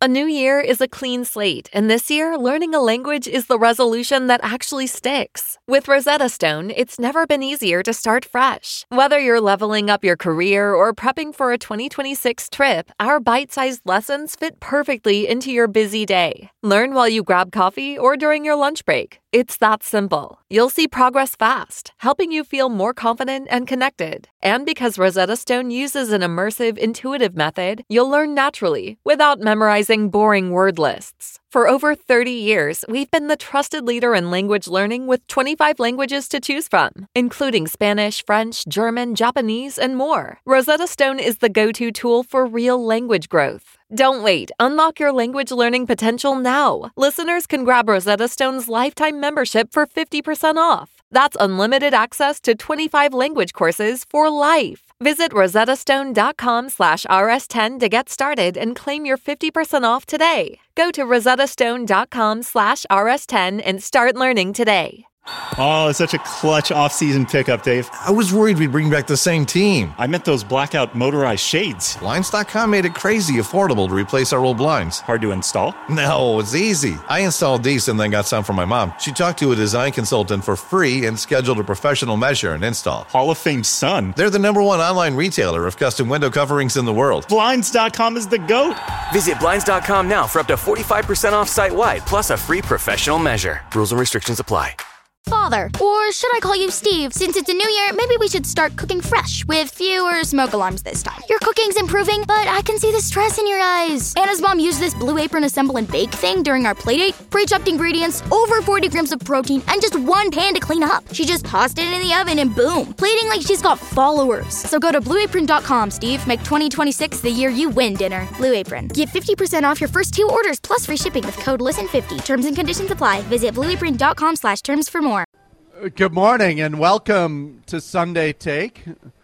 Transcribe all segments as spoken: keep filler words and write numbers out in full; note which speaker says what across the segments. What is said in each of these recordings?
Speaker 1: A new year is a clean slate, and this year, learning a language is the resolution that actually sticks. With Rosetta Stone, it's never been easier to start fresh. Whether you're leveling up your career or prepping for a twenty twenty-six trip, our bite-sized lessons fit perfectly into your busy day. Learn while you grab coffee or during your lunch break. It's that simple. You'll see progress fast, helping you feel more confident and connected. And because Rosetta Stone uses an immersive, intuitive method, you'll learn naturally without memorizing boring word lists. For over thirty years, we've been the trusted leader in language learning with twenty-five languages to choose from, including Spanish, French, German, Japanese, and more. Rosetta Stone is the go-to tool for real language growth. Don't wait. Unlock your language learning potential now. Listeners can grab Rosetta Stone's lifetime membership for fifty percent off. That's unlimited access to twenty-five language courses for life. Visit rosettastone.com slash rs10 to get started and claim your fifty percent off today. Go to rosettastone.com slash rs10 and start learning today.
Speaker 2: Oh, it's such a clutch off-season pickup, Dave.
Speaker 3: I was worried we'd bring back the same team.
Speaker 2: I meant those blackout motorized shades.
Speaker 3: Blinds dot com made it crazy affordable to replace our old blinds.
Speaker 2: Hard to install?
Speaker 3: No, it's easy. I installed these and then got some from my mom. She talked to a design consultant for free and scheduled a professional measure and install.
Speaker 2: Hall of Fame son.
Speaker 3: They're the number one online retailer of custom window coverings in the world.
Speaker 2: Blinds dot com is the GOAT.
Speaker 4: Visit Blinds dot com now for up to forty-five percent off site-wide, plus a free professional measure. Rules and restrictions apply.
Speaker 5: Father, or should I call you Steve? Since it's a new year, maybe we should start cooking fresh with fewer smoke alarms this time. Your cooking's improving, but I can see the stress in your eyes. Anna's mom used this Blue Apron assemble and bake thing during our playdate. Pre-chopped ingredients, over forty grams of protein, and just one pan to clean up. She just tossed it in the oven and boom, plating like she's got followers. So go to blue apron dot com, Steve. Make twenty twenty-six the year you win dinner. Blue Apron. Get fifty percent off your first two orders plus free shipping with code listen fifty. Terms and conditions apply. Visit blue apron dot com slash terms for more.
Speaker 6: Good morning and welcome to Sunday Take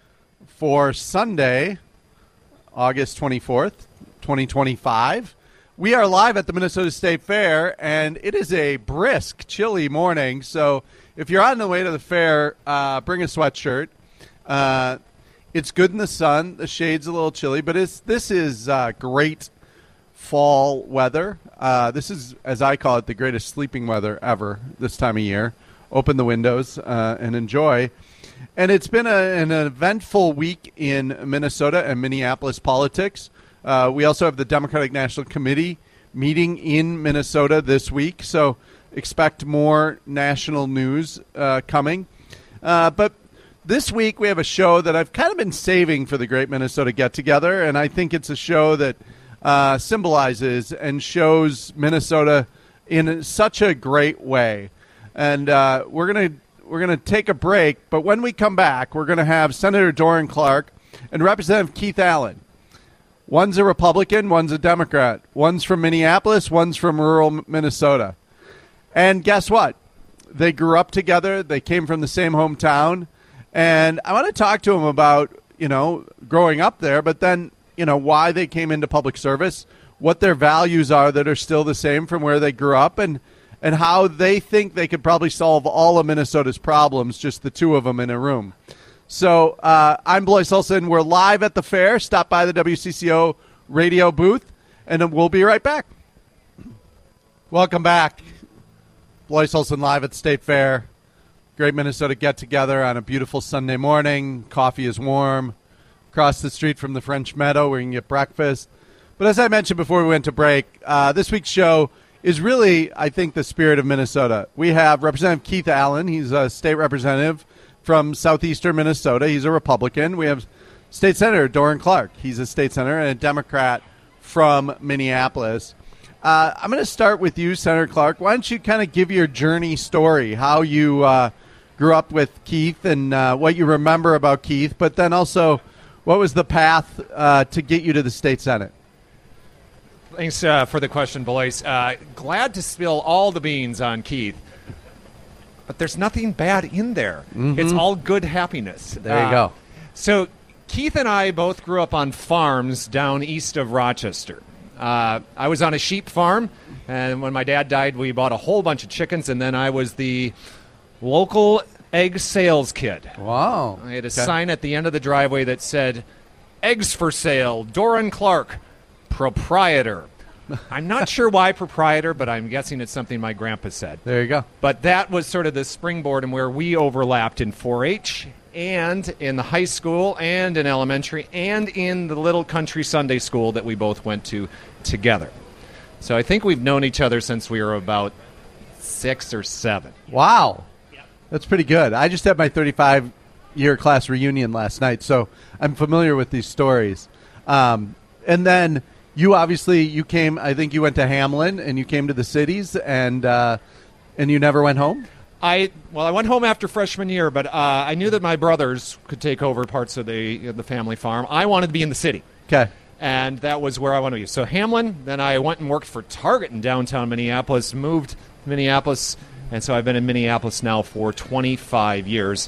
Speaker 6: for Sunday, August twenty-fourth, twenty twenty-five. We are live at the Minnesota State Fair, and it is a brisk, chilly morning. So if you're on the way to the fair, uh, bring a sweatshirt. Uh, it's good in the sun. The shade's a little chilly, but it's, this is uh, great fall weather. Uh, this is, as I call it, the greatest sleeping weather ever this time of year. Open the windows uh, and enjoy. And it's been a, an eventful week in Minnesota and Minneapolis politics. Uh, we also have the Democratic National Committee meeting in Minnesota this week, so expect more national news uh, coming. Uh, but this week we have a show that I've kind of been saving for the Great Minnesota Get-Together, and I think it's a show that uh, symbolizes and shows Minnesota in such a great way. And uh, we're gonna we're gonna take a break, but when we come back, we're gonna have Senator Doran Clark and Representative Keith Allen. One's a Republican, one's a Democrat. One's from Minneapolis, one's from rural Minnesota. And guess what? They grew up together. They came from the same hometown, and I want to talk to them about you know growing up there, but then you know why they came into public service, what their values are that are still the same from where they grew up, and. and how they think they could probably solve all of Minnesota's problems, just the two of them in a room. So uh, I'm Blois Olson. We're live at the fair. Stop by the W C C O radio booth, and we'll be right back. Welcome back. Blois Olson live at the State Fair. Great Minnesota get-together on a beautiful Sunday morning. Coffee is warm. Across the street from the French Meadow where you can get breakfast. But as I mentioned before we went to break, uh, this week's show is really, I think, the spirit of Minnesota. We have Representative Keith Allen. He's a state representative from southeastern Minnesota. He's a Republican. We have State Senator Doran Clark. He's a state senator and a Democrat from Minneapolis. Uh, I'm going to start with you, Senator Clark. Why don't you kind of give your journey story, how you uh, grew up with Keith and uh, what you remember about Keith, but then also what was the path uh, to get you to the state Senate?
Speaker 7: Thanks uh, for the question, Blois. Uh, glad to spill all the beans on Keith, but there's nothing bad in there. Mm-hmm. It's all good happiness.
Speaker 6: There you uh, go.
Speaker 7: So Keith and I both grew up on farms down east of Rochester. Uh, I was on a sheep farm, and when my dad died, we bought a whole bunch of chickens, and then I was the local egg sales kid.
Speaker 6: Wow.
Speaker 7: I had a
Speaker 6: okay.
Speaker 7: sign at the end of the driveway that said, "Eggs for sale, Doran Clark, proprietor." I'm not sure why proprietor, but I'm guessing it's something my grandpa said.
Speaker 6: There you go.
Speaker 7: But that was sort of the springboard and where we overlapped in four H and in the high school and in elementary and in the little country Sunday school that we both went to together. So I think we've known each other since we were about six or seven.
Speaker 6: Wow. That's pretty good. I just had my thirty-five-year class reunion last night, so I'm familiar with these stories. Um, and then you obviously, you came, I think you went to Hamlin, and you came to the cities, and uh, and you never went home?
Speaker 7: I Well, I went home after freshman year, but uh, I knew that my brothers could take over parts of the, the family farm. I wanted to be in the city.
Speaker 6: Okay.
Speaker 7: And that was where I wanted to be. So Hamlin, then I went and worked for Target in downtown Minneapolis, moved to Minneapolis, and so I've been in Minneapolis now for twenty-five years.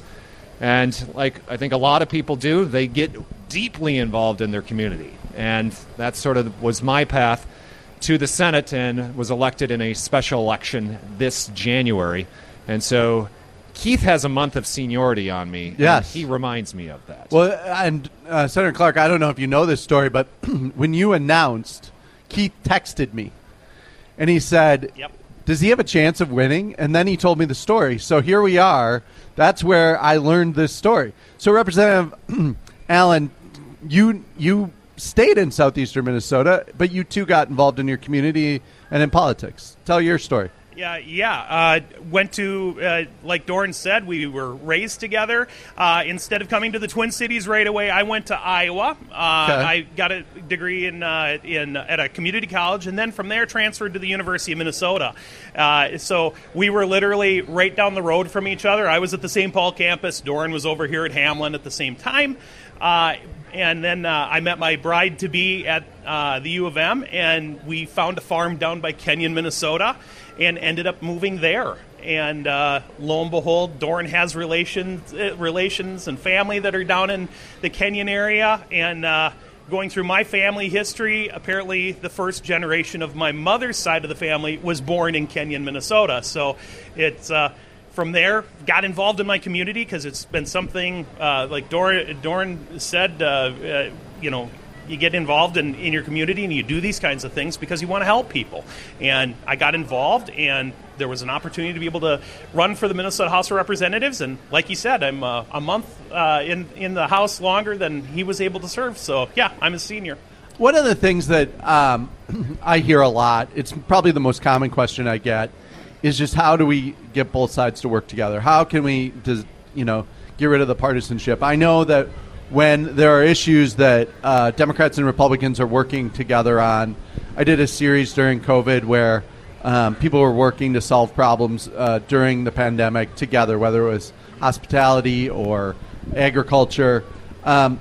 Speaker 7: And like I think a lot of people do, they get deeply involved in their community. And that sort of was my path to the Senate and was elected in a special election this January. And so Keith has a month of seniority on me.
Speaker 6: Yes.
Speaker 7: And he reminds me of that.
Speaker 6: Well, and uh, Senator Clark, I don't know if you know this story, but when you announced, Keith texted me. And he said,
Speaker 8: Yep.
Speaker 6: does he have a chance of winning? And then he told me the story. So here we are. That's where I learned this story. So Representative Allen, you you stayed in southeastern Minnesota, but you too got involved in your community and in politics. Tell your story.
Speaker 8: Yeah, yeah. Uh, went to, uh, like Doran said, we were raised together. Uh, instead of coming to the Twin Cities right away, I went to Iowa. Uh,
Speaker 6: Okay.
Speaker 8: I got a degree in uh, in at a community college, and then from there transferred to the University of Minnesota. Uh, so we were literally right down the road from each other. I was at the Saint Paul campus. Doran was over here at Hamlin at the same time. Uh, and then uh, I met my bride-to-be at uh, the U of M, and we found a farm down by Kenyon, Minnesota, and ended up moving there. And uh, lo and behold, Doran has relations, uh, relations and family that are down in the Kenyon area. And uh, going through my family history, apparently the first generation of my mother's side of the family was born in Kenyon, Minnesota. So it's uh, from there, got involved in my community because it's been something, uh, like Doran, Doran said, uh, uh, you know, you get involved in, in your community and you do these kinds of things because you want to help people. And I got involved, and there was an opportunity to be able to run for the Minnesota House of Representatives. And like you said, I'm uh, a month uh, in, in the House longer than he was able to serve. So, yeah, I'm a senior.
Speaker 6: One of the things that um, I hear a lot, it's probably the most common question I get, is just how do we get both sides to work together? How can we, does, you know, get rid of the partisanship? I know that when there are issues that uh, Democrats and Republicans are working together on, I did a series during COVID where um, people were working to solve problems uh, during the pandemic together, whether it was hospitality or agriculture. Um,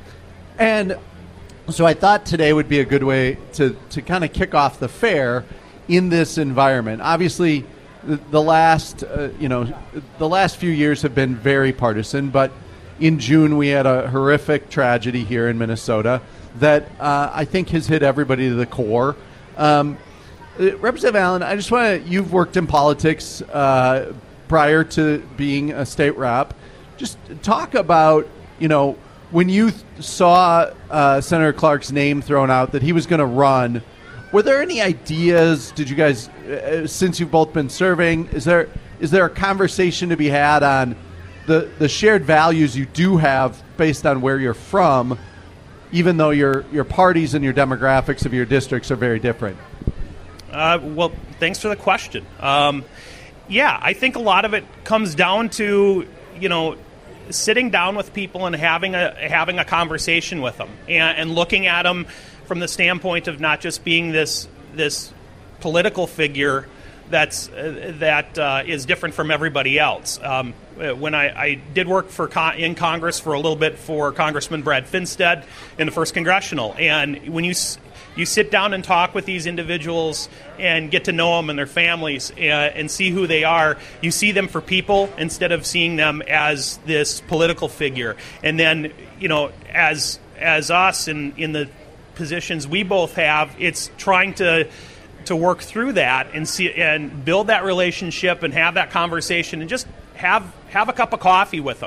Speaker 6: and so I thought today would be a good way to, to kind of kick off the fair in this environment. Obviously, the, the last uh, you know the last few years have been very partisan, but in June we had a horrific tragedy here in Minnesota that uh, I think has hit everybody to the core. Um, Representative Allen, I just want to, you've worked in politics uh, prior to being a state rep. Just talk about, you know, when you th- saw uh, Senator Clark's name thrown out that he was going to run, were there any ideas? Did you guys, uh, since you've both been serving, is there is there a conversation to be had on the, the shared values you do have based on where you're from, even though your your parties and your demographics of your districts are very different?
Speaker 8: Uh, well, thanks for the question. Um, yeah, I think a lot of it comes down to, you know, sitting down with people and having a having a conversation with them and, and looking at them from the standpoint of not just being this this political figure that's uh, that uh, is different from everybody else. Um, when I, I did work for con- in Congress for a little bit for Congressman Brad Finstead in the first congressional, and when you s- you sit down and talk with these individuals and get to know them and their families and, and see who they are, you see them for people instead of seeing them as this political figure. And then, you know, as as us in in the positions we both have, it's trying to to work through that and see and build that relationship and have that conversation and just have have a cup of coffee with them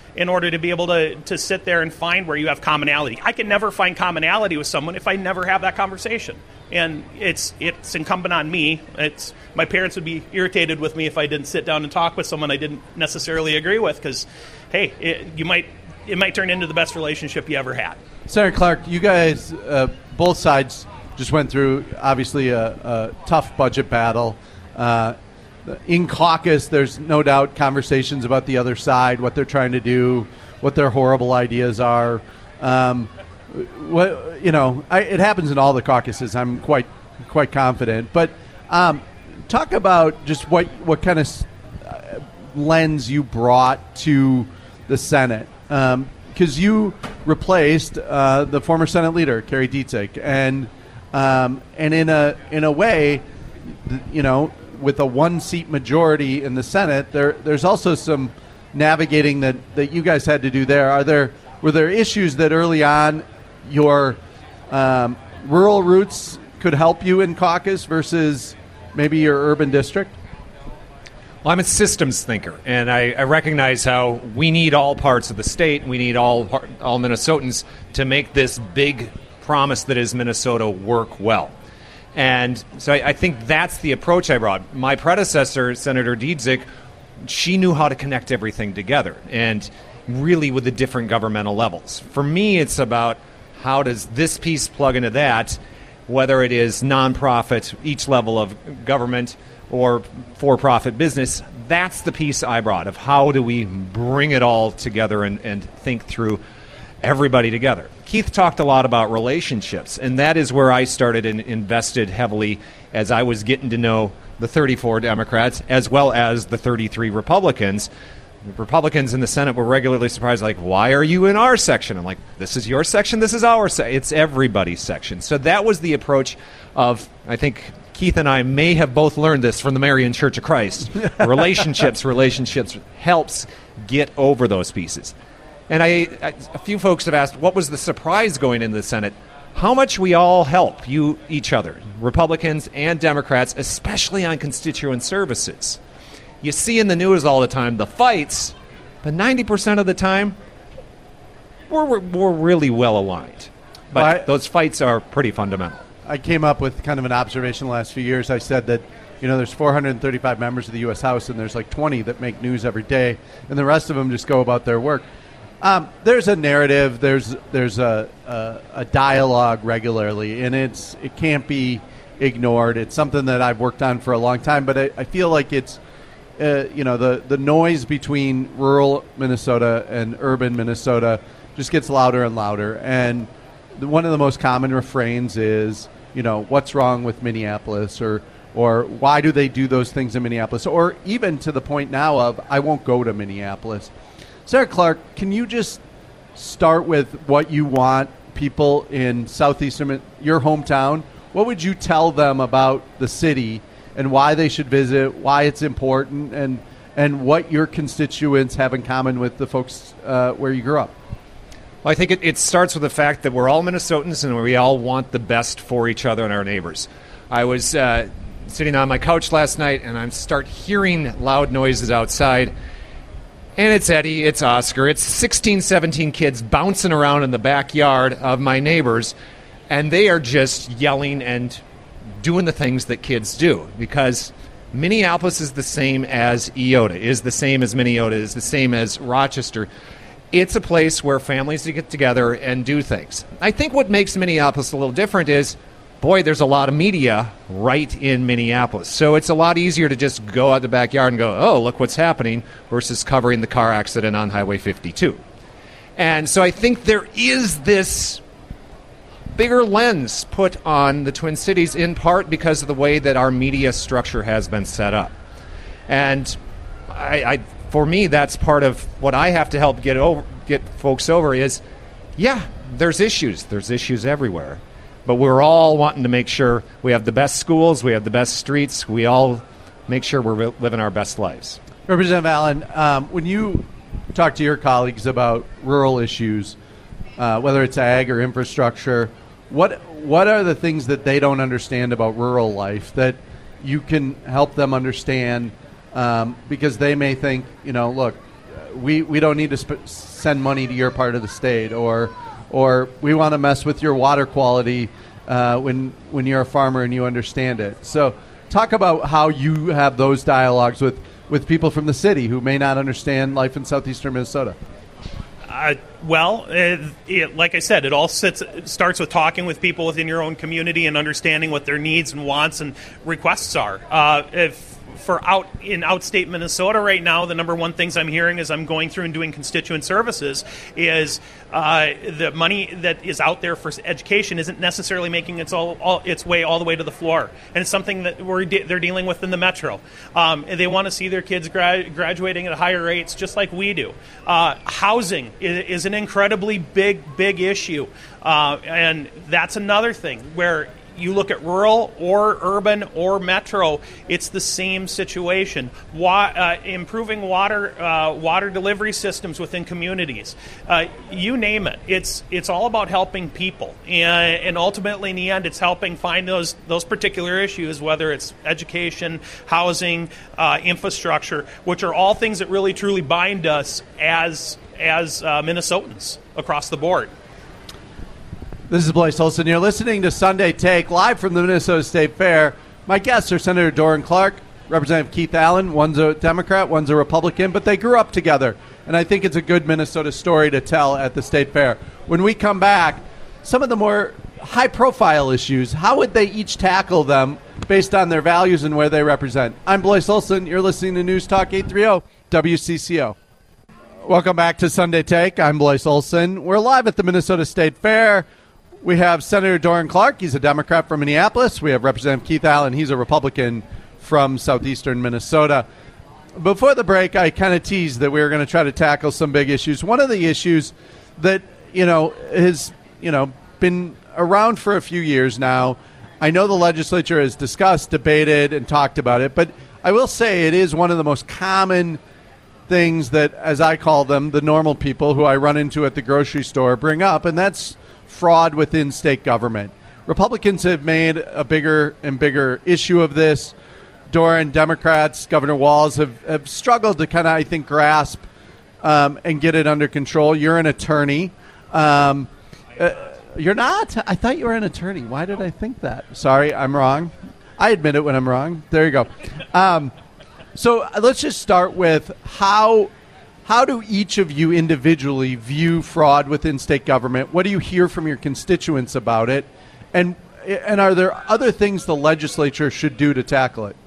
Speaker 8: in order to be able to, to sit there and find where you have commonality. I can never find commonality with someone if I never have that conversation. And it's it's incumbent on me. It's my parents would be irritated with me if I didn't sit down and talk with someone I didn't necessarily agree with, because, hey, it, you might it might turn into the best relationship you ever had.
Speaker 6: Senator Clark, you guys, uh, both sides just went through, obviously, a, a tough budget battle. Uh, in caucus, there's no doubt conversations about the other side, what they're trying to do, what their horrible ideas are. Um, what, you know, I, it happens in all the caucuses. I'm quite quite confident. But um, talk about just what, what kind of uh, lens you brought to the Senate. Um, because you replaced uh, the former Senate leader, Kerry Dietzig, and um, and in a in a way, you know, with a one-seat majority in the Senate, there there's also some navigating that, that you guys had to do there. Are there were there issues that early on your um, rural roots could help you in caucus versus maybe your urban district?
Speaker 7: Well, I'm a systems thinker, and I, I recognize how we need all parts of the state. We need all all Minnesotans to make this big promise that is Minnesota work well. And so I, I think that's the approach I brought. My predecessor, Senator Dietzig, she knew how to connect everything together, and really with the different governmental levels. For me, it's about how does this piece plug into that, whether it is nonprofit, each level of government, or for-profit business. That's the piece I brought of how do we bring it all together and, and think through everybody together. Keith talked a lot about relationships, and that is where I started and invested heavily as I was getting to know the thirty-four Democrats as well as the thirty-three Republicans. The Republicans in the Senate were regularly surprised, like, why are you in our section? I'm like, this is your section, this is our section. It's everybody's section. So that was the approach of, I think, Keith and I may have both learned this from the Marian Church of Christ. relationships, relationships helps get over those pieces. And I, I, a few folks have asked, what was the surprise going into the Senate? How much we all help you each other, Republicans and Democrats, especially on constituent services. You see in the news all the time the fights, but ninety percent of the time, we're, we're really well aligned. But well, I, those fights are pretty fundamental.
Speaker 6: I came up with kind of an observation the last few years. I said that, you know, there's four hundred thirty-five members of the U S House, and there's like twenty that make news every day, and the rest of them just go about their work. Um, there's a narrative, there's there's a, a a dialogue regularly, and it's it can't be ignored. It's something that I've worked on for a long time, but I, I feel like it's, uh, you know, the, the noise between rural Minnesota and urban Minnesota just gets louder and louder. And the, one of the most common refrains is, you know, what's wrong with Minneapolis, or or why do they do those things in Minneapolis, or even to the point now of I won't go to Minneapolis. Sarah Clark, can you just start with what you want people in southeastern, your hometown, what would you tell them about the city and why they should visit, why it's important, and and what your constituents have in common with the folks uh, where you grew up?
Speaker 7: Well, I think it, it starts with the fact that we're all Minnesotans and we all want the best for each other and our neighbors. I was uh, sitting on my couch last night, and I start hearing loud noises outside. And it's Eddie, it's Oscar, it's sixteen, seventeen kids bouncing around in the backyard of my neighbors, and they are just yelling and doing the things that kids do, because Minneapolis is the same as Eota, is the same as Minneota, is the same as Rochester. It's a place where families get together and do things. I think what makes Minneapolis a little different is, boy, there's a lot of media right in Minneapolis. So it's a lot easier to just go out the backyard and go, oh, look what's happening, versus covering the car accident on Highway fifty-two. And so I think there is this bigger lens put on the Twin Cities, in part because of the way that our media structure has been set up. And I, I for me, that's part of what I have to help get over, get folks over is, yeah, there's issues. There's issues everywhere. But we're all wanting to make sure we have the best schools, we have the best streets, we all make sure we're living our best lives.
Speaker 6: Representative Allen, um, when you talk to your colleagues about rural issues, uh, whether it's ag or infrastructure, what what are the things that they don't understand about rural life that you can help them understand? Um, because they may think, you know, look, we, we don't need to sp- send money to your part of the state, or or we want to mess with your water quality uh, when when you're a farmer and you understand it. So talk about how you have those dialogues with, with people from the city who may not understand life in southeastern Minnesota.
Speaker 8: Uh, well, it, it, like I said, it all sits, it starts with talking with people within your own community and understanding what their needs and wants and requests are. Uh, if for out in outstate Minnesota right now, the number one things I'm hearing as I'm going through and doing constituent services is uh, the money that is out there for education isn't necessarily making its all, all its way all the way to the floor, and it's something that we're de- they're dealing with in the metro. Um, they want to see their kids gra- graduating at higher rates, just like we do. Uh, housing is, is an incredibly big, big issue, uh, and that's another thing where. You look at rural or urban or metro, it's the same situation. Wa- uh, improving water uh, water delivery systems within communities, uh, you name it. It's it's all about helping people, and, and ultimately in the end, it's helping find those those particular issues, whether it's education, housing, uh, infrastructure, which are all things that really truly bind us as as uh, Minnesotans across the board.
Speaker 6: This is Blaise Olson. You're listening to Sunday Take, live from the Minnesota State Fair. My guests are Senator Doran Clark, Representative Keith Allen. One's a Democrat, one's a Republican, but they grew up together. And I think it's a good Minnesota story to tell at the State Fair. When we come back, some of the more high-profile issues, how would they each tackle them based on their values and where they represent? I'm Blaise Olson. You're listening to News Talk eight thirty W C C O. Welcome back to Sunday Take. I'm Blaise Olson. We're live at the Minnesota State Fair. We have Senator Doran Clark. He's a Democrat from Minneapolis. We have Representative Keith Allen. He's a Republican from southeastern Minnesota. Before the break, I kind of teased that we were going to try to tackle some big issues. One of the issues that, you know, has, you know, been around for a few years now. I know the legislature has discussed, debated, and talked about it, but I will say it is one of the most common things that, as I call them, the normal people who I run into at the grocery store bring up, and that's fraud within state government. Republicans have made a bigger and bigger issue of this. Doran, Democrats, Governor Walz have, have struggled to kind of, I think, grasp um, and get it under control. You're an attorney. Um, uh, you're not? I thought you were an attorney. Why did I think that? Sorry, I'm wrong. I admit it when I'm wrong. There you go. Um, so let's just start with how... How do each of you individually view fraud within state government? What do you hear from your constituents about it? And and are there other things the legislature should do to tackle it?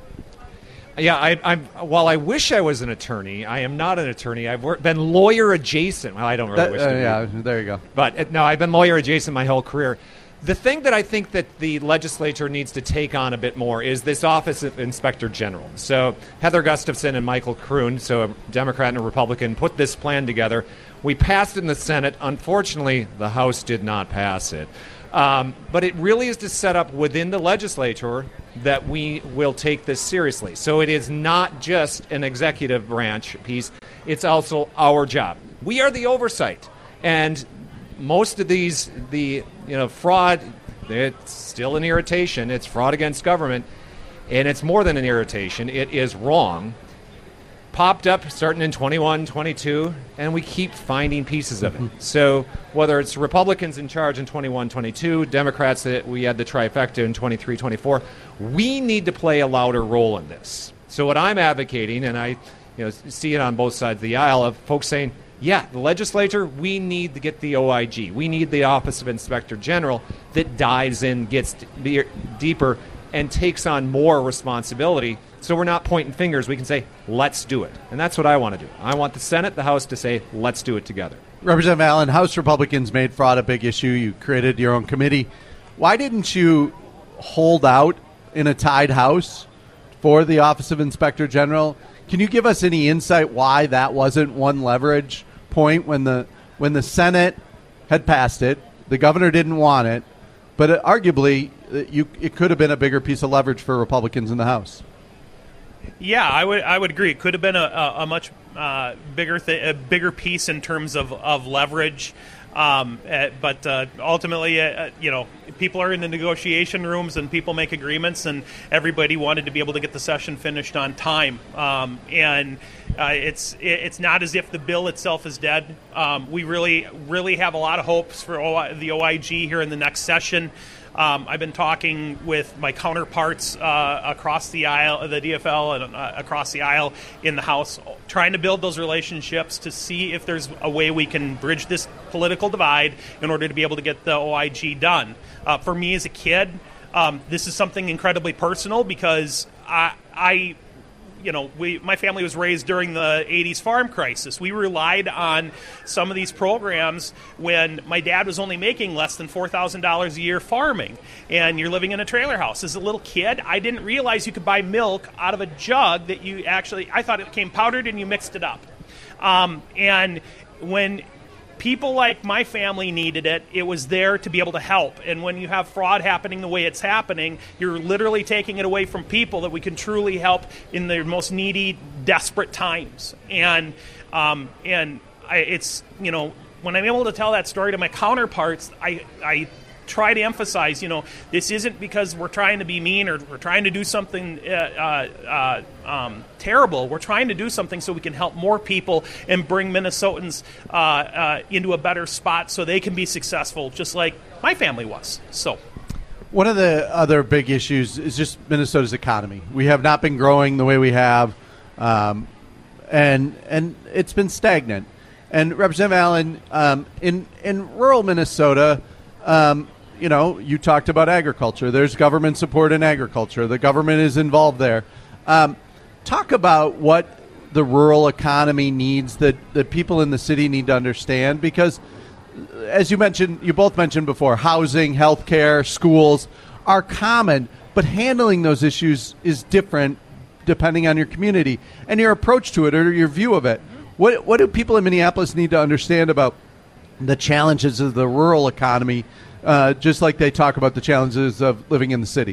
Speaker 7: Yeah, I, I'm. While I wish I was an attorney, I am not an attorney. I've worked, been lawyer adjacent. Well, I don't really
Speaker 6: That,
Speaker 7: wish
Speaker 6: uh,
Speaker 7: to be.
Speaker 6: yeah, there you go.
Speaker 7: But uh, no, I've been lawyer adjacent my whole career. The thing that I think that the legislature needs to take on a bit more is this Office of Inspector General. So Heather Gustafson and Michael Kroon, so a Democrat and a Republican, put this plan together. We passed it in the Senate. Unfortunately, the House did not pass it. Um, but it really is to set up within the legislature that we will take this seriously. So it is not just an executive branch piece. It's also our job. We are the oversight. And most of these, the you know, fraud, it's still an irritation. It's fraud against government, and it's more than an irritation. It is wrong. Popped up starting in twenty-one, twenty-two, and we keep finding pieces of it. So whether it's Republicans in charge in twenty-one, twenty-two, Democrats that we had the trifecta in twenty-three, twenty-four, we need to play a louder role in this. So what I'm advocating, and I you know, see it on both sides of the aisle, of folks saying, yeah, the legislature, we need to get the O I G. We need the Office of Inspector General that dives in, gets d- deeper, and takes on more responsibility. So we're not pointing fingers. We can say, let's do it. And that's what I want to do. I want the Senate, the House to say, let's do it together.
Speaker 6: Representative Allen, House Republicans made fraud a big issue. You created your own committee. Why didn't you hold out in a tied House for the Office of Inspector General? Can you give us any insight why that wasn't one leverage point when the when the Senate had passed it, the governor didn't want it, but it, arguably you, it could have been a bigger piece of leverage for Republicans in the House?
Speaker 8: Yeah, I would I would agree. It could have been a, a, a much uh, bigger th- a bigger piece in terms of, of leverage. Um, uh, but uh, ultimately, uh, you know, people are in the negotiation rooms and people make agreements, and everybody wanted to be able to get the session finished on time. Um, and Uh, it's it's not as if the bill itself is dead. Um, we really really have a lot of hopes for O I, the O I G here in the next session. Um, I've been talking with my counterparts uh, across the aisle, the D F L, and uh, across the aisle in the House, trying to build those relationships to see if there's a way we can bridge this political divide in order to be able to get the O I G done. Uh, for me as a kid, um, this is something incredibly personal because I, I you know, we my family was raised during the eighties farm crisis. We relied on some of these programs when my dad was only making less than four thousand dollars a year farming, and you're living in a trailer house. As a little kid, I didn't realize you could buy milk out of a jug that you actually, I thought it came powdered and you mixed it up. Um, and when people like my family needed it, it was there to be able to help. And when you have fraud happening the way it's happening, you're literally taking it away from people that we can truly help in their most needy, desperate times. And um, and I, it's, you know, when I'm able to tell that story to my counterparts, I I try to emphasize, you know, this isn't because we're trying to be mean or we're trying to do something uh, uh, um, terrible. We're trying to do something so we can help more people and bring Minnesotans uh, uh, into a better spot so they can be successful, just like my family was. So,
Speaker 6: one of the other big issues is just Minnesota's economy. We have not been growing the way we have, um, and and it's been stagnant. And Representative Allen, um, in in rural Minnesota, um, you know, you talked about agriculture. There's government support in agriculture. The government is involved there. Um, talk about what the rural economy needs that, that people in the city need to understand, because as you mentioned, you both mentioned before, housing, healthcare, schools are common, but handling those issues is different depending on your community and your approach to it or your view of it. What, what do people in Minneapolis need to understand about the challenges of the rural economy, uh, just like they talk about the challenges of living in the city?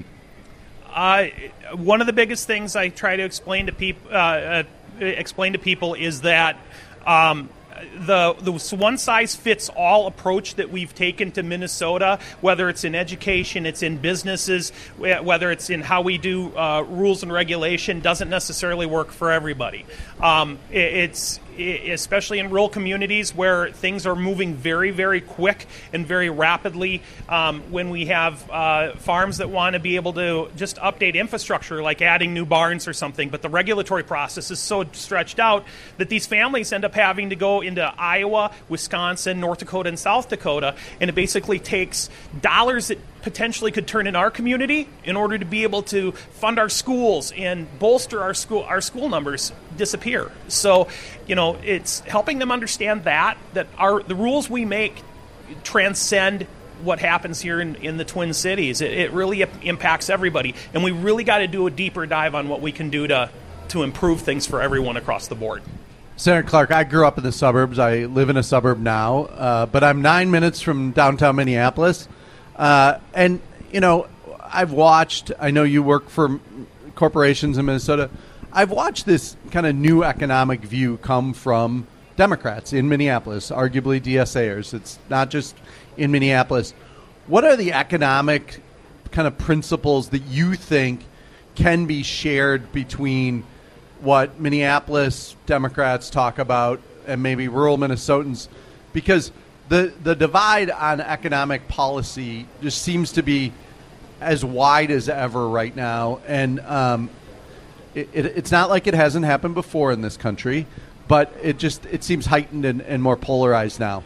Speaker 8: Uh, one of the biggest things I try to explain to people uh, uh, explain to people is that um, the the one size fits all approach that we've taken to Minnesota, whether it's in education, it's in businesses, whether it's in how we do uh, rules and regulation, doesn't necessarily work for everybody. Um, it, it's especially in rural communities where things are moving very, very quick and very rapidly. Um, when we have uh, farms that want to be able to just update infrastructure, like adding new barns or something, but the regulatory process is so stretched out that these families end up having to go into Iowa, Wisconsin, North Dakota, and South Dakota, and it basically takes dollars that potentially could turn in our community in order to be able to fund our schools and bolster our school our school numbers disappear. So, you know, it's helping them understand that that our the rules we make transcend what happens here in, in the Twin Cities. It, it really impacts everybody, and we really got to do a deeper dive on what we can do to to improve things for everyone across the board.
Speaker 6: Senator Clark, I grew up in the suburbs. I live in a suburb now, uh, but I'm nine minutes from downtown Minneapolis. Uh, and, you know, I've watched, I know you work for corporations in Minnesota. I've watched this kind of new economic view come from Democrats in Minneapolis, arguably D S Ayers. It's not just in Minneapolis. What are the economic kind of principles that you think can be shared between what Minneapolis Democrats talk about and maybe rural Minnesotans? Because the the divide on economic policy just seems to be as wide as ever right now. And um, it, it, it's not like it hasn't happened before in this country, but it just it seems heightened and, and more polarized now.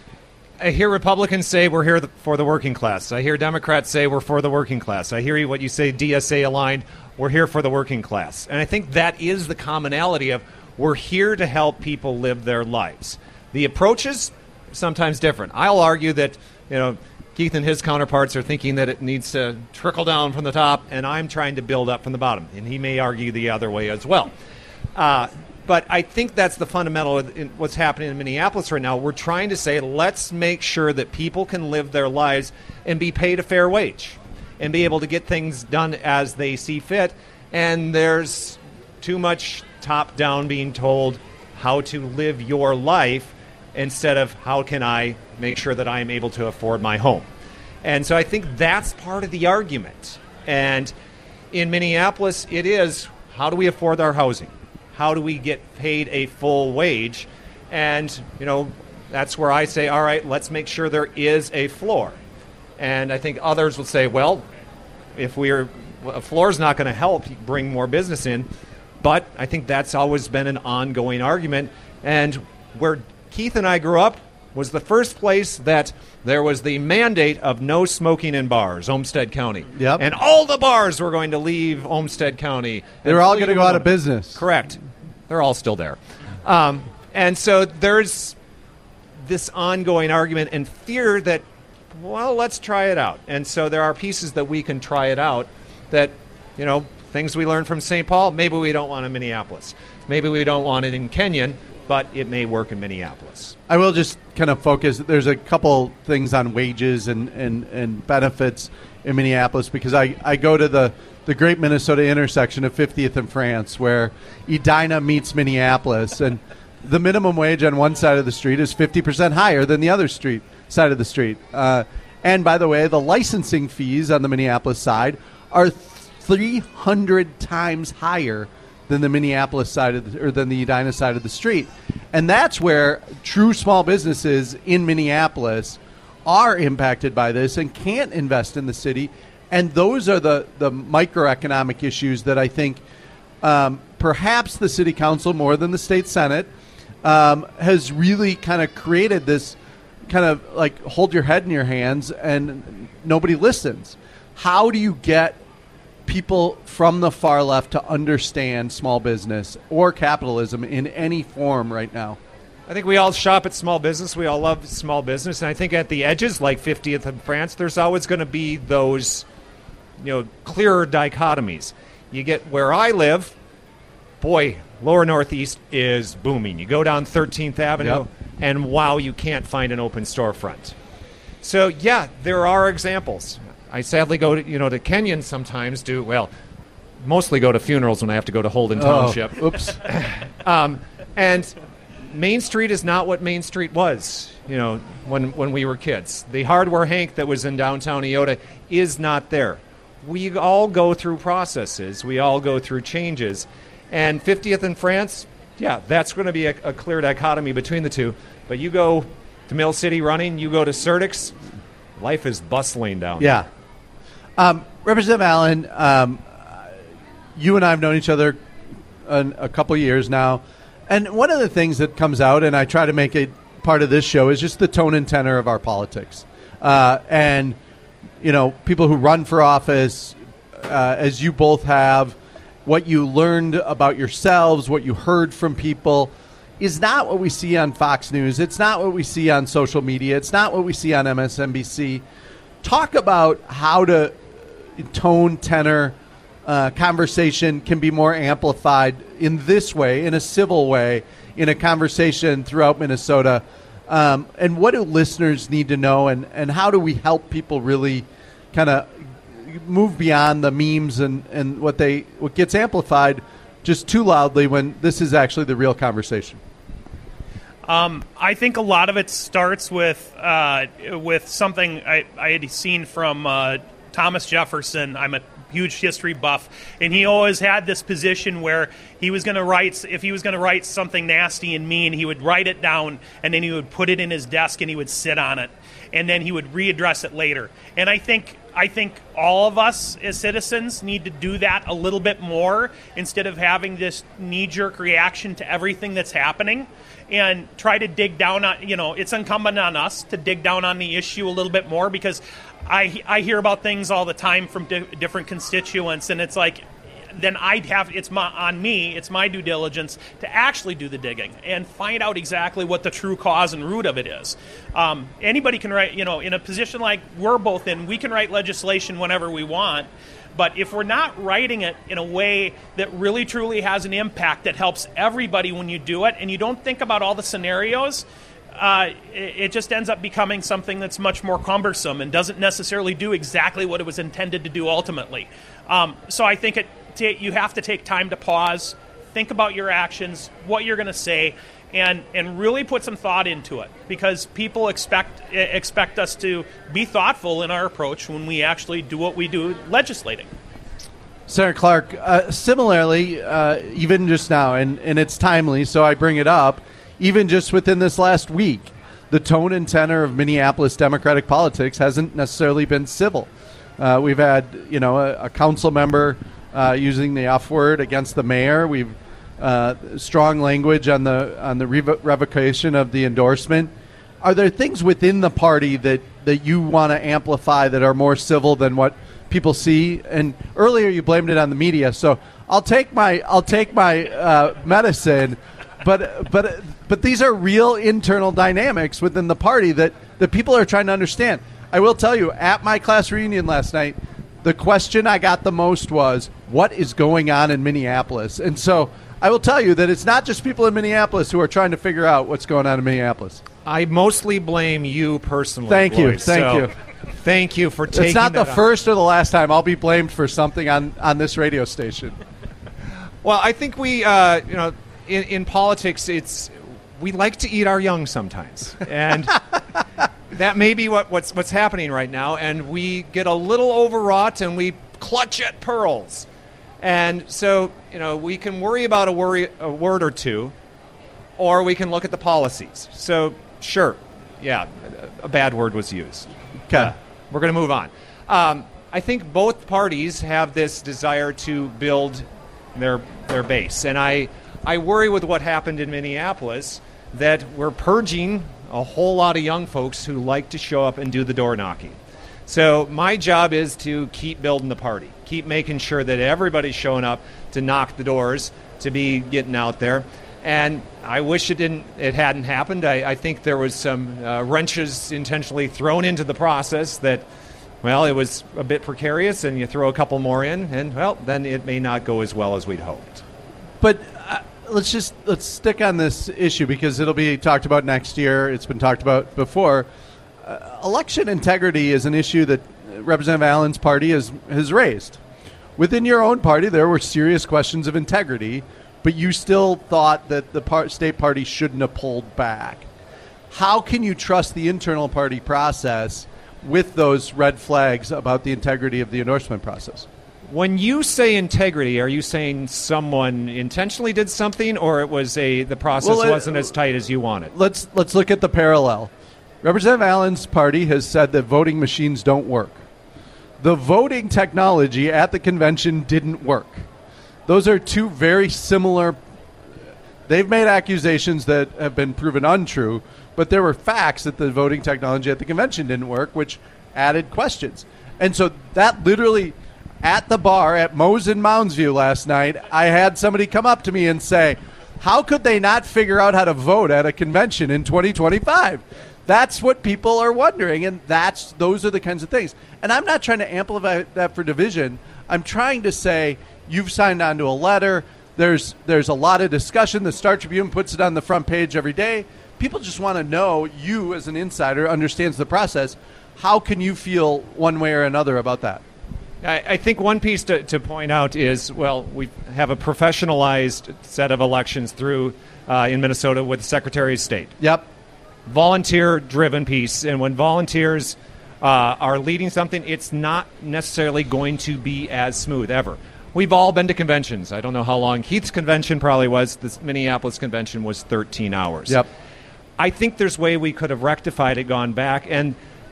Speaker 7: I hear Republicans say we're here for the working class. I hear Democrats say we're for the working class. I hear what you say, D S A aligned, we're here for the working class. And I think that is the commonality of we're here to help people live their lives. The approaches, sometimes different. I'll argue that, you know, Keith and his counterparts are thinking that it needs to trickle down from the top, and I'm trying to build up from the bottom. And he may argue the other way as well. Uh, But I think that's the fundamental in what's happening in Minneapolis right now. We're trying to say, let's make sure that people can live their lives and be paid a fair wage and be able to get things done as they see fit. And there's too much top-down being told how to live your life instead of how can I make sure that I am able to afford my home. And so I think that's part of the argument. And in Minneapolis, it is, how do we afford our housing? how do we get paid a full wage? And, you know, that's where I say, all right, let's make sure there is a floor. And I think others will say, well, if we're a floor is not going to help bring more business in. But I think that's always been an ongoing argument. And where Keith and I grew up was the first place that there was the mandate of no smoking in bars, Olmsted County.
Speaker 6: Yep.
Speaker 7: And all the bars were going to leave Olmsted County.
Speaker 6: They were all going to go out of business.
Speaker 7: Correct. They're all still there. Um, and so there's this ongoing argument and fear that, well, let's try it out. And so there are pieces that we can try it out that, you know, things we learned from Saint Paul, maybe we don't want in Minneapolis. Maybe we don't want it in Kenyon, but it may work in Minneapolis.
Speaker 6: I will just kind of focus. There's a couple things on wages and, and, and benefits in Minneapolis because I, I go to the, the great Minnesota intersection of fiftieth and France where Edina meets Minneapolis, and the minimum wage on one side of the street is fifty percent higher than the other street side of the street. Uh, and by the way, the licensing fees on the Minneapolis side are three hundred times higher than the Minneapolis side of the, or than the Edina side of the street. And that's where true small businesses in Minneapolis are impacted by this and can't invest in the city. And those are the, the microeconomic issues that I think um, perhaps the city council more than the state senate um, has really kind of created this kind of like hold your head in your hands and nobody listens. How do you get people from the far left to understand small business or capitalism in any form right now?
Speaker 7: I think we all shop at small business. We all love small business. And I think at the edges, like fiftieth and France, there's always going to be those, you know, clearer dichotomies. You get where I live, boy, lower northeast is booming. You go down thirteenth Avenue,
Speaker 6: Yep.
Speaker 7: and wow, you can't find an open storefront. So, yeah, there are examples. I sadly go to, you know, to Kenyon sometimes do, well, mostly go to funerals when I have to go to Holden Township.
Speaker 6: Oh, oops.
Speaker 7: um, and Main Street is not what Main Street was, you know, when, when we were kids. The Hardware Hank that was in downtown Eota is not there. We all go through processes. We all go through changes. And fiftieth and France, yeah, that's going to be a, a clear dichotomy between the two. But you go to Mill City running, you go to Certix, life is bustling down
Speaker 6: Yeah. Um, Representative Allen, um, you and I have known each other a, a couple years now. And one of the things that comes out, and I try to make it part of this show, is just the tone and tenor of our politics. Uh, and, you know, people who run for office, uh, as you both have, what you learned about yourselves, what you heard from people, is not what we see on Fox News. It's not what we see on social media. It's not what we see on M S N B C. Talk about how to tone, tenor, uh, conversation can be more amplified in this way, in a civil way, in a conversation throughout Minnesota. Um, and what do listeners need to know, and, and how do we help people really kind of move beyond the memes and, and what they what gets amplified just too loudly when this is actually the real conversation?
Speaker 8: Um, I think a lot of it starts with uh, with something I, I had seen from uh, Thomas Jefferson. I'm a huge history buff, and he always had this position where he was going to write, if he was going to write something nasty and mean, he would write it down, and then he would put it in his desk, and he would sit on it, and then he would readdress it later. And I think I think all of us as citizens need to do that a little bit more instead of having this knee-jerk reaction to everything that's happening, and try to dig down on, you know, it's incumbent on us to dig down on the issue a little bit more, because I, I hear about things all the time from di- different constituents, and it's like, then I'd have, it's my, on me, it's my due diligence to actually do the digging and find out exactly what the true cause and root of it is. Um, anybody can write, you know, in a position like we're both in, we can write legislation whenever we want, but if we're not writing it in a way that really truly has an impact that helps everybody when you do it, and you don't think about all the scenarios, Uh, it, it just ends up becoming something that's much more cumbersome and doesn't necessarily do exactly what it was intended to do ultimately. Um, so I think it ta- you have to take time to pause, think about your actions, what you're going to say, and and really put some thought into it, because people expect expect us to be thoughtful in our approach when we actually do what we do legislating.
Speaker 6: Senator Clark, uh, similarly, uh, even just now, and, and it's timely, so I bring it up, even just within this last week, the tone and tenor of Minneapolis Democratic politics hasn't necessarily been civil. Uh, we've had, you know, a, a council member uh, using the F word against the mayor. We've uh, strong language on the on the revo- revocation of the endorsement. Are there things within the party that, that you want to amplify that are more civil than what people see? And earlier you blamed it on the media, so I'll take my I'll take my uh, medicine. But but but these are real internal dynamics within the party that, that people are trying to understand. I will tell you, at my class reunion last night, the question I got the most was, what is going on in Minneapolis? And so I will tell you that it's not just people in Minneapolis who are trying to figure out what's going on in Minneapolis.
Speaker 7: I mostly blame you personally.
Speaker 6: Thank
Speaker 7: Floyd,
Speaker 6: you. Thank
Speaker 7: so
Speaker 6: you.
Speaker 7: Thank you for taking
Speaker 6: It's not the
Speaker 7: that on.
Speaker 6: first or the last time I'll be blamed for something on, on this radio station.
Speaker 7: Well, I think we, uh, you know, in, in politics, it's we like to eat our young sometimes, and that may be what, what's what's happening right now. And we get a little overwrought, and we clutch at pearls. And so, you know, we can worry about a worry a word or two, or we can look at the policies. So, sure, yeah, a bad word was used.
Speaker 6: Okay,
Speaker 7: uh, we're going to move on. Um, I think both parties have this desire to build their their base, and I. I worry with what happened in Minneapolis that we're purging a whole lot of young folks who like to show up and do the door knocking. So my job is to keep building the party, keep making sure that everybody's showing up to knock the doors, to be getting out there. And I wish it didn't, it hadn't happened. I, I think there was some uh, wrenches intentionally thrown into the process that, well, it was a bit precarious, and you throw a couple more in, and, well, then it may not go as well as we'd hoped.
Speaker 6: But uh, let's just let's stick on this issue because it'll be talked about next year. It's been talked about before. Uh, election integrity is an issue that Representative Allen's party has has raised. Within your own party, there were serious questions of integrity, but you still thought that the par- state party shouldn't have pulled back. How can you trust the internal party process with those red flags about the integrity of the endorsement process?
Speaker 7: When you say integrity, are you saying someone intentionally did something, or it was a the process
Speaker 6: well, uh,
Speaker 7: wasn't as tight as you wanted?
Speaker 6: Let's let's look at the parallel. Representative Allen's party has said that voting machines don't work. The voting technology at the convention didn't work. Those are two very similar. They've made accusations that have been proven untrue, but there were facts that the voting technology at the convention didn't work, which added questions. And so that literally, at the bar at Moe's in Mounds View last night, I had somebody come up to me and say, how could they not figure out how to vote at a convention in twenty twenty-five? That's what people are wondering, and that's those are the kinds of things. And I'm not trying to amplify that for division. I'm trying to say you've signed on to a letter. There's there's a lot of discussion. The Star Tribune puts it on the front page every day. People just want to know you, as an insider, understands the process. How can you feel one way or another about that?
Speaker 7: I, I think one piece to, to point out is, well, we have a professionalized set of elections through uh, in Minnesota with the Secretary of State.
Speaker 6: Yep.
Speaker 7: Volunteer-driven piece, and when volunteers uh, are leading something, it's not necessarily going to be as smooth ever. We've all been to conventions. I don't know how long Heath's convention probably was. The Minneapolis convention was thirteen hours.
Speaker 6: Yep.
Speaker 7: I think there's a way we could have rectified it, gone back, and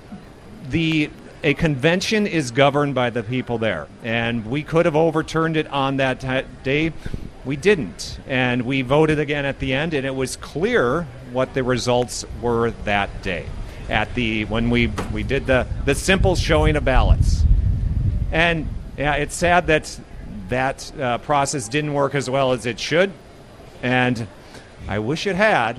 Speaker 7: the a convention is governed by the people there, and we could have overturned it on that t- day. We didn't, and we voted again at the end, and it was clear what the results were that day at the when we we did the the simple showing of ballots. And yeah, it's sad that that uh, process didn't work as well as it should, and I wish it had.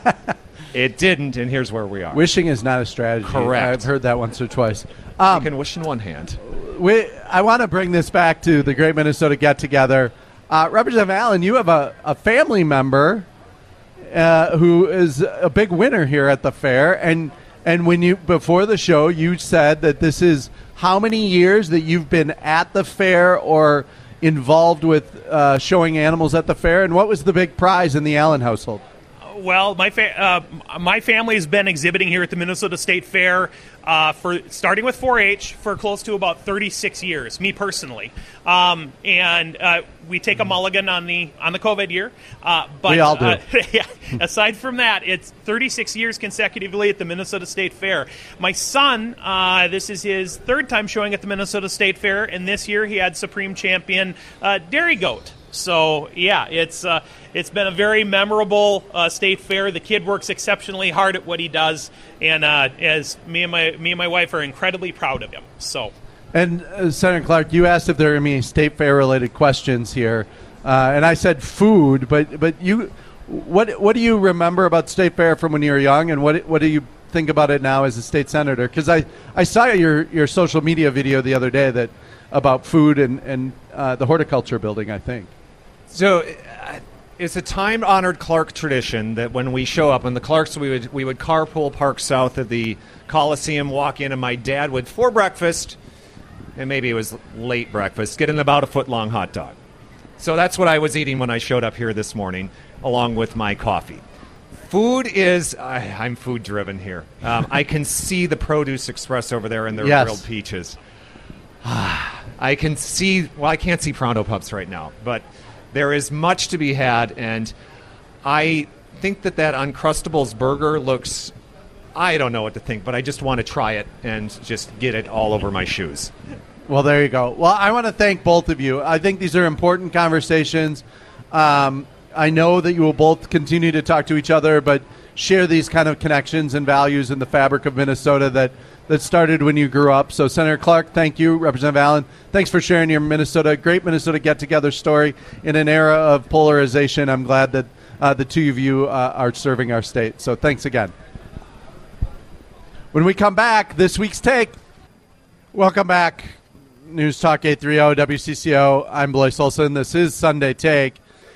Speaker 7: It didn't, and here's where we are.
Speaker 6: Wishing is not a strategy.
Speaker 7: Correct.
Speaker 6: I've heard that once or twice. Um,
Speaker 7: you can wish in one hand.
Speaker 6: We, I want to bring this back to the Great Minnesota Get-Together. Uh, Representative Allen, you have a, a family member uh, who is a big winner here at the fair, and and when you before the show, you said that this is how many years that you've been at the fair or involved with uh, showing animals at the fair, and what was the big prize in the Allen household?
Speaker 8: Well, my fa- uh, my family has been exhibiting here at the Minnesota State Fair uh, for starting with four H for close to about thirty-six years. Me personally, um, and uh, we take a mulligan on the on the COVID year. Uh, but
Speaker 6: we all do.
Speaker 8: Uh, yeah, aside from that, it's thirty-six years consecutively at the Minnesota State Fair. My son, uh, this is his third time showing at the Minnesota State Fair, and this year he had Supreme Champion uh, Dairy Goat. So, yeah, it's uh, it's been a very memorable uh, state fair. The kid works exceptionally hard at what he does, and uh, as me and my me and my wife are incredibly proud of him. So,
Speaker 6: and uh, Senator Clark, you asked if there are any state fair related questions here, uh, and I said food. But but you, what what do you remember about state fair from when you were young, and what what do you think about it now as a state senator? Because I, I saw your your social media video the other day that about food and and uh, the horticulture building, I think.
Speaker 7: So uh, it's a time-honored Clark tradition that when we show up in the Clarks, we would we would carpool park south of the Coliseum, walk in, and my dad would, for breakfast, and maybe it was late breakfast, get in about a foot-long hot dog. So that's what I was eating when I showed up here this morning, along with my coffee. Food is, I, I'm food-driven here. Um, I can see the Produce Express over there and their
Speaker 6: yes.
Speaker 7: grilled peaches. I can see, well, I can't see Pronto Pups right now, but there is much to be had, and I think that that Uncrustables burger looks, I don't know what to think, but I just want to try it and just get it all over my shoes.
Speaker 6: Well, there you go. Well, I want to thank both of you. I think these are important conversations. Um, I know that you will both continue to talk to each other, but share these kind of connections and values in the fabric of Minnesota that that started when you grew up. So, Senator Clark, thank you. Representative Allen, thanks for sharing your Minnesota, great Minnesota get-together story in an era of polarization. I'm glad that uh, the two of you uh, are serving our state. So thanks again. When we come back, this week's Take. Welcome back. News Talk eight thirty W C C O. I'm Blois Olson. This is Sunday Take.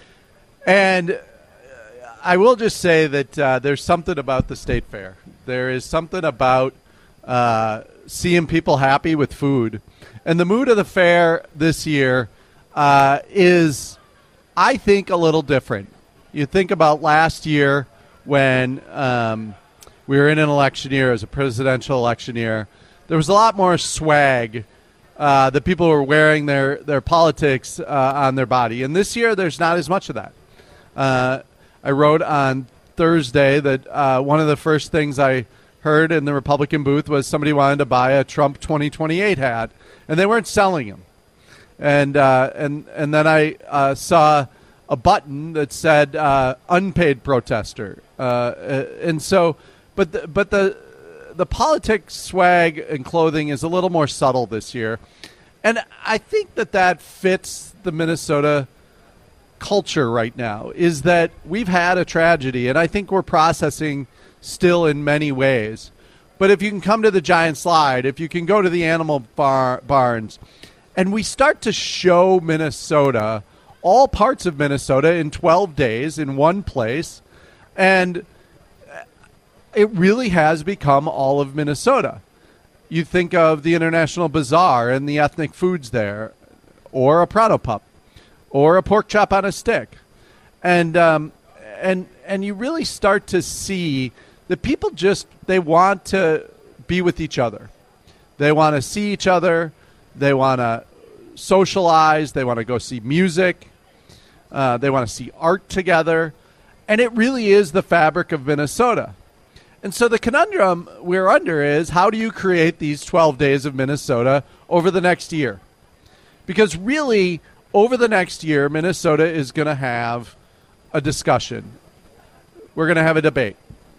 Speaker 6: And I will just say that uh, there's something about the state fair. There is something about Uh, seeing people happy with food. And the mood of the fair this year uh, is, I think, a little different. You think about last year when um, we were in an election year, as a presidential election year, there was a lot more swag uh, that people were wearing their, their politics uh, on their body. And this year, there's not as much of that. Uh, I wrote on Thursday that uh, one of the first things I heard in the Republican booth was somebody wanted to buy a Trump twenty twenty-eight hat, and they weren't selling them. And uh, and and then I uh, saw a button that said uh, unpaid protester. Uh, and so, but the, but the the politics swag and clothing is a little more subtle this year, and I think that that fits the Minnesota culture right now. Is that we've had a tragedy, and I think we're processing still in many ways. But if you can come to the Giant Slide, if you can go to the animal bar- barns, and we start to show Minnesota, all parts of Minnesota in twelve days in one place, and it really has become all of Minnesota. You think of the International Bazaar and the ethnic foods there, or a Pronto Pup, or a pork chop on a stick. And um, and and you really start to see that people just, they want to be with each other. They want to see each other. They want to socialize. They want to go see music. Uh, they want to see art together. And it really is the fabric of Minnesota. And so the conundrum we're under is, how do you create these twelve days of Minnesota over the next year? Because really, over the next year, Minnesota is going to have a discussion. We're going to have a debate.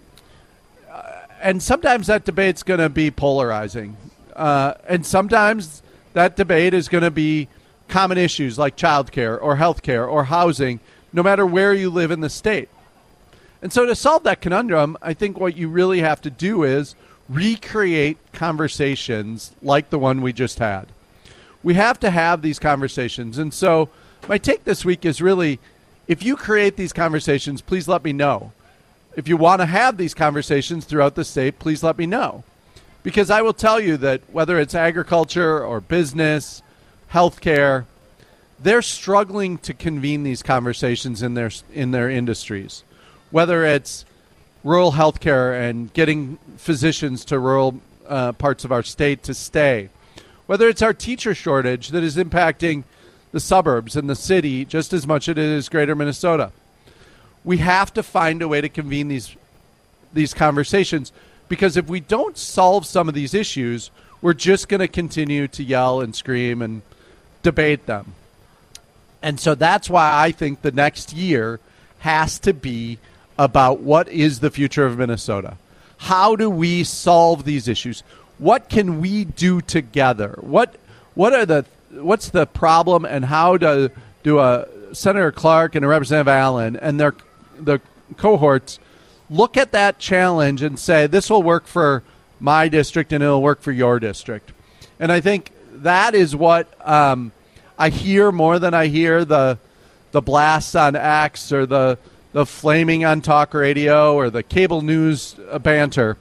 Speaker 6: And sometimes that debate's going to be polarizing. Uh, and sometimes that debate is going to be common issues like childcare or healthcare or housing, no matter where you live in the state. And so to solve that conundrum, I think what you really have to do is recreate conversations like the one we just had. We have to have these conversations. And so my take this week is really, if you create these conversations, please let me know. If you want to have these conversations throughout the state, please let me know. Because I will tell you that whether it's agriculture or business, healthcare, they're struggling to convene these conversations in their in their industries. whether it's rural healthcare and getting physicians to rural uh, parts of our state to stay, whether it's our teacher shortage that is impacting the suburbs and the city just as much as it is greater Minnesota. We have to find a way to convene these these conversations, because if we don't solve some of these issues, we're just going to continue to yell and scream and debate them. And so that's why I think the next year has to be about what is the future of Minnesota. How do we solve these issues? What can we do together? What what are the what's the problem, and how do do a Senator Clark and a Representative Allen and their the cohorts look at that challenge and say, this will work for my district and it'll work for your district? And I think that is what um, I hear more than I hear the the blasts on X or the the flaming on talk radio or the cable news banter.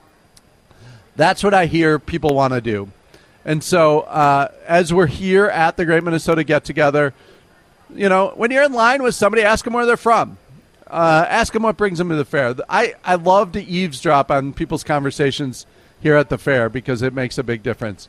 Speaker 6: That's what I hear people want to do. And so uh, as we're here at the Great Minnesota Get-Together, you know, when you're in line with somebody, ask them where they're from. Uh, ask them what brings them to the fair. I, I love to eavesdrop on people's conversations here at the fair because it makes a big difference.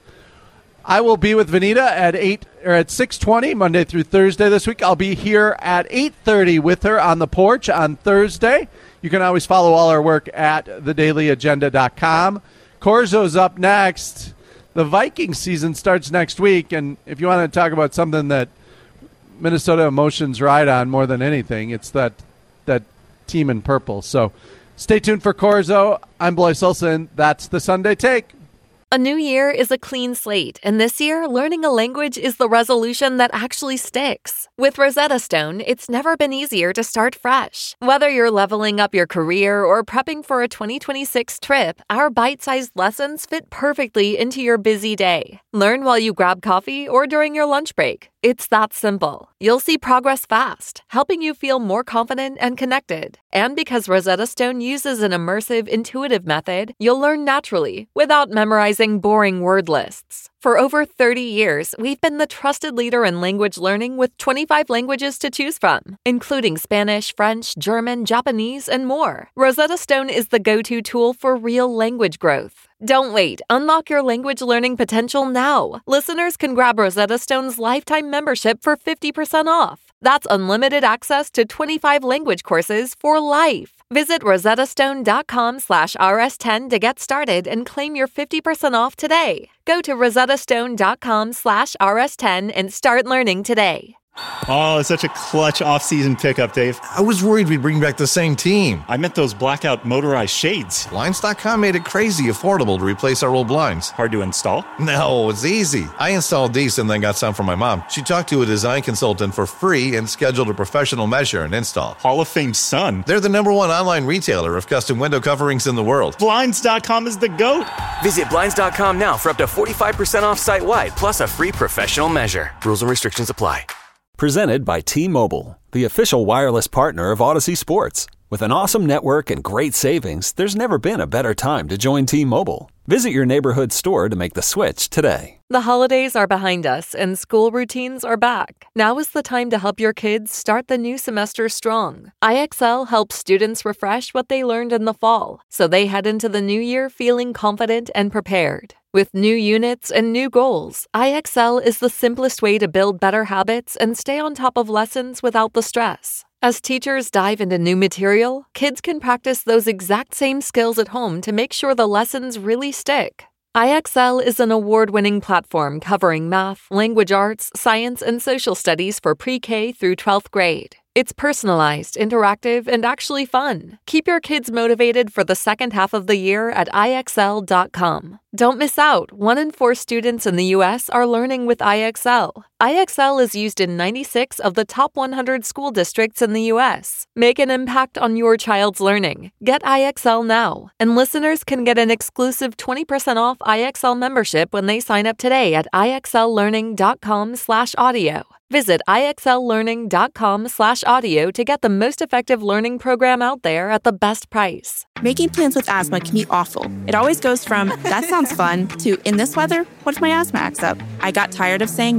Speaker 6: I will be with Vanita at eight or at six twenty Monday through Thursday this week. I'll be here at eight thirty with her on the porch on Thursday. You can always follow all our work at the daily agenda dot com. Corzo's up next. The Viking season starts next week, and if you want to talk about something that Minnesota emotions ride on more than anything, it's that that team in purple. So stay tuned for Corzo. I'm Blois Olson. That's the Sunday Take.
Speaker 1: A new year is a clean slate, and this year, learning a language is the resolution that actually sticks. With Rosetta Stone, it's never been easier to start fresh. Whether you're leveling up your career or prepping for a twenty twenty-six trip, our bite-sized lessons fit perfectly into your busy day. Learn while you grab coffee or during your lunch break. It's that simple. You'll see progress fast, helping you feel more confident and connected. And because Rosetta Stone uses an immersive, intuitive method, you'll learn naturally without memorizing boring word lists. For over thirty years, we've been the trusted leader in language learning with twenty-five languages to choose from, including Spanish, French, German, Japanese, and more. Rosetta Stone is the go-to tool for real language growth. Don't wait. Unlock your language learning potential now. Listeners can grab Rosetta Stone's lifetime membership for fifty percent off. That's unlimited access to twenty-five language courses for life. Visit rosettastone.com slash rs10 to get started and claim your fifty percent off today. Go to rosettastone.com slash rs10 and start learning today.
Speaker 2: Oh, it's such a clutch off-season pickup, Dave.
Speaker 3: I was worried we'd bring back the same team.
Speaker 2: I meant those blackout motorized shades.
Speaker 3: Blinds dot com made it crazy affordable to replace our old blinds.
Speaker 2: Hard to install?
Speaker 3: No, it's easy. I installed these and then got some from my mom. She talked to a design consultant for free and scheduled a professional measure and install.
Speaker 2: Hall of Fame son.
Speaker 3: They're the number one online retailer of custom window coverings in the world.
Speaker 2: Blinds dot com is the GOAT.
Speaker 4: Visit Blinds dot com now for up to forty-five percent off site-wide, plus a free professional measure. Rules and restrictions apply.
Speaker 9: Presented by T-Mobile, the official wireless partner of Odyssey Sports. With an awesome network and great savings, there's never been a better time to join T-Mobile. Visit your neighborhood store to make the switch today.
Speaker 1: The holidays are behind us and school routines are back. Now is the time to help your kids start the new semester strong. I X L helps students refresh what they learned in the fall, so they head into the new year feeling confident and prepared. With new units and new goals, I X L is the simplest way to build better habits and stay on top of lessons without the stress. As teachers dive into new material, kids can practice those exact same skills at home to make sure the lessons really stick. I X L is an award-winning platform covering math, language arts, science, and social studies for pre-K through twelfth grade. It's personalized, interactive, and actually fun. Keep your kids motivated for the second half of the year at I X L dot com. Don't miss out. One in four students in the U S are learning with I X L. I X L is used in ninety-six of the top one hundred school districts in the U S. Make an impact on your child's learning. Get I X L now. And listeners can get an exclusive twenty percent off I X L membership when they sign up today at I X L learning dot com slash audio. Visit I X L learning dot com slash audio to get the most effective learning program out there at the best price.
Speaker 10: Making plans with asthma can be awful. It always goes from, that sounds fun, to, in this weather, what if my asthma acts up? I got tired of saying no.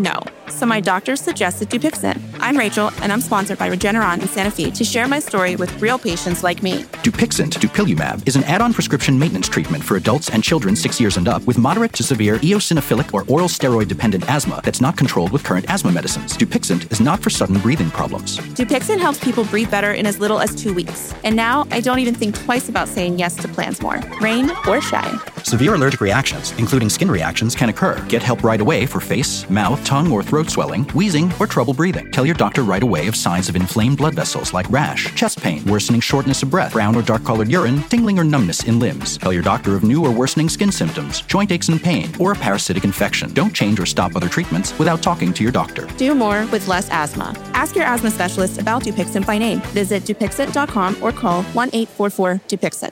Speaker 10: so my doctor suggested Dupixent. I'm Rachel, and I'm sponsored by Regeneron in Santa Fe to share my story with real patients like me.
Speaker 11: Dupixent, dupilumab, is an add-on prescription maintenance treatment for adults and children six years and up with moderate to severe eosinophilic or oral steroid-dependent asthma that's not controlled with current asthma medicines. Dupixent is not for sudden breathing problems.
Speaker 10: Dupixent helps people breathe better in as little as two weeks. And now I don't even think twice about saying yes to plans more, rain or shine.
Speaker 11: Severe allergic reactions, including skin reactions, can occur. Get help right away for face, mouth, tongue, or throat swelling, wheezing, or trouble breathing. Tell your doctor right away of signs of inflamed blood vessels like rash, chest pain, worsening shortness of breath, brown or dark-colored urine, tingling or numbness in limbs. Tell your doctor of new or worsening skin symptoms, joint aches and pain, or a parasitic infection. Don't change or stop other treatments without talking to your doctor.
Speaker 10: Do more with less asthma. Ask your asthma specialist about Dupixent by name. Visit Dupixent dot com or call one eight four four Dupixent.